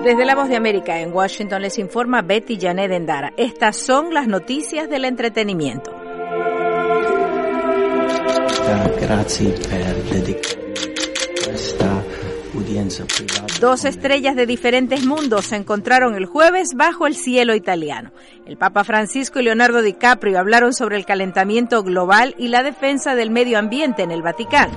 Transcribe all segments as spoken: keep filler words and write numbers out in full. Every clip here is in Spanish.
Desde La Voz de América en Washington les informa Betty Janet Endara. Estas son las noticias del entretenimiento. Dos estrellas de diferentes mundos se encontraron el jueves bajo el cielo italiano. El Papa Francisco y Leonardo DiCaprio hablaron sobre el calentamiento global y la defensa del medio ambiente en el Vaticano.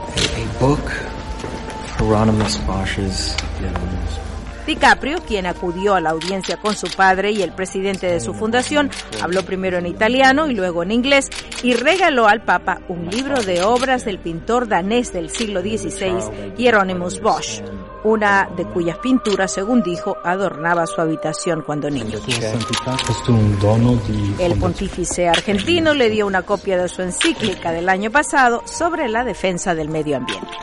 DiCaprio, quien acudió a la audiencia con su padre y el presidente de su fundación, habló primero en italiano y luego en inglés y regaló al Papa un libro de obras del pintor danés del siglo dieciséis, Hieronymus Bosch, una de cuyas pinturas, según dijo, adornaba su habitación cuando niño. El pontífice argentino le dio una copia de su encíclica del año pasado sobre la defensa del medio ambiente.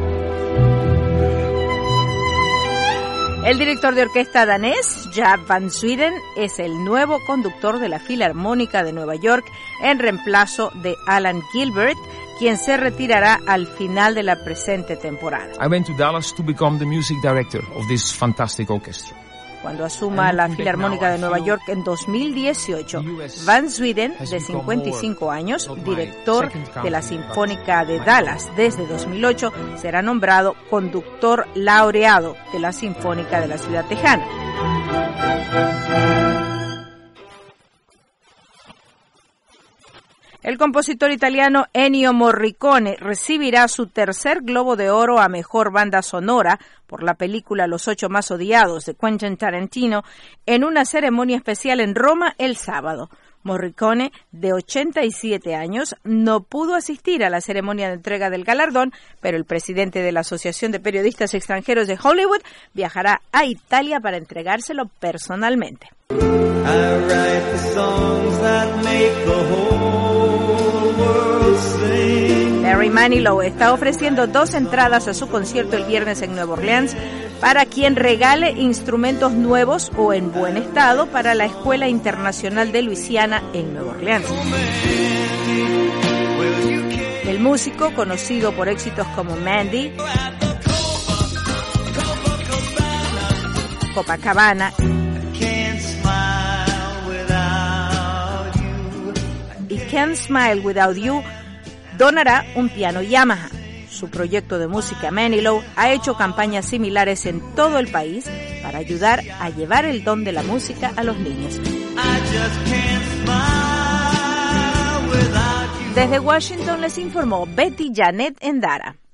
El director de orquesta danés, Jaap van Zweden, es el nuevo conductor de la Filarmónica de Nueva York en reemplazo de Alan Gilbert, quien se retirará al final de la presente temporada. I went to Dallas to become the music director of this fantastic orchestra. Cuando asuma la Filarmónica de Nueva York en dos mil dieciocho, Van Zweden, de cincuenta y cinco años, director de la Sinfónica de Dallas desde dos mil ocho, será nombrado conductor laureado de la Sinfónica de la ciudad tejana. El compositor italiano Ennio Morricone recibirá su tercer Globo de Oro a Mejor Banda Sonora por la película Los Ocho Más Odiados de Quentin Tarantino en una ceremonia especial en Roma el sábado. Morricone, de ochenta y siete años, no pudo asistir a la ceremonia de entrega del galardón, pero el presidente de la Asociación de Periodistas Extranjeros de Hollywood viajará a Italia para entregárselo personalmente. Barry Manilow está ofreciendo dos entradas a su concierto el viernes en Nueva Orleans para quien regale instrumentos nuevos o en buen estado para la Escuela Internacional de Luisiana en Nueva Orleans. El músico, conocido por éxitos como Mandy, Copacabana y Can't Smile Without You, donará un piano Yamaha. Su proyecto de música Manilow ha hecho campañas similares en todo el país para ayudar a llevar el don de la música a los niños. Desde Washington les informó Betty Janet Endara.